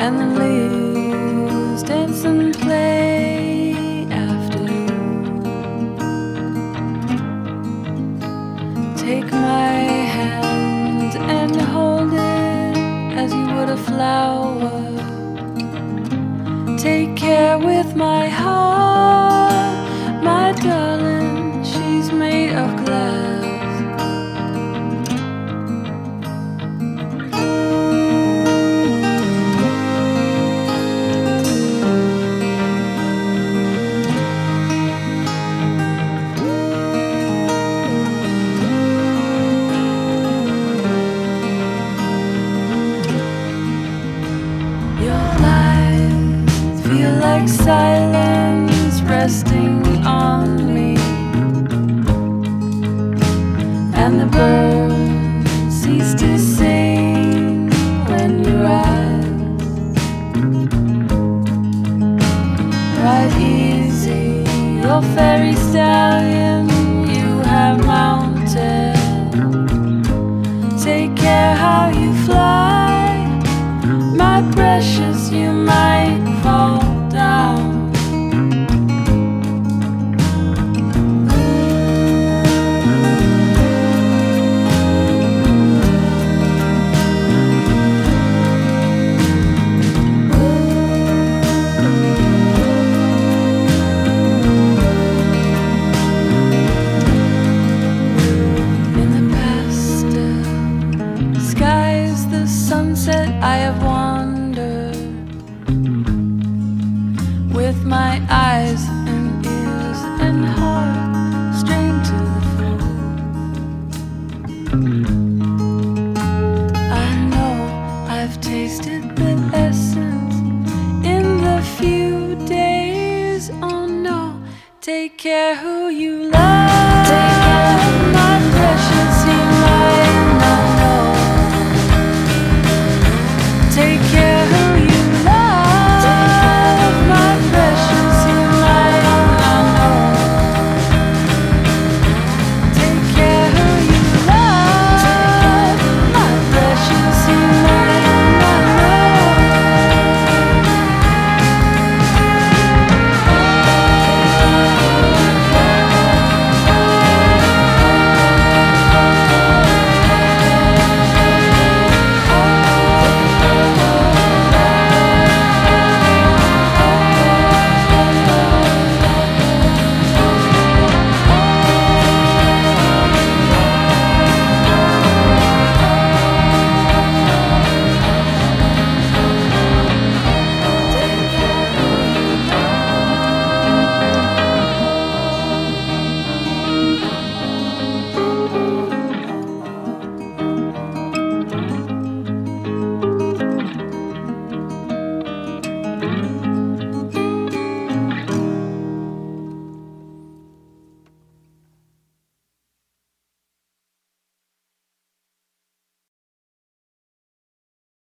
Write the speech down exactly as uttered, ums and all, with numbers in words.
and the leaves dance and play after you. Take my hand and hold it as you would a flower. Take care with my heart, my darling, she's made of glass. Feel like silence resting on me, and the birds cease to sing when you rise. Ride easy, your fairy stallion you have mounted. Take care how you fly, my precious, you might fall down. In the pastel skies, the sunset, I have wandered with my eyes and ears and heart strained to the full. I know I've tasted the essence in the few days. Oh no, take care who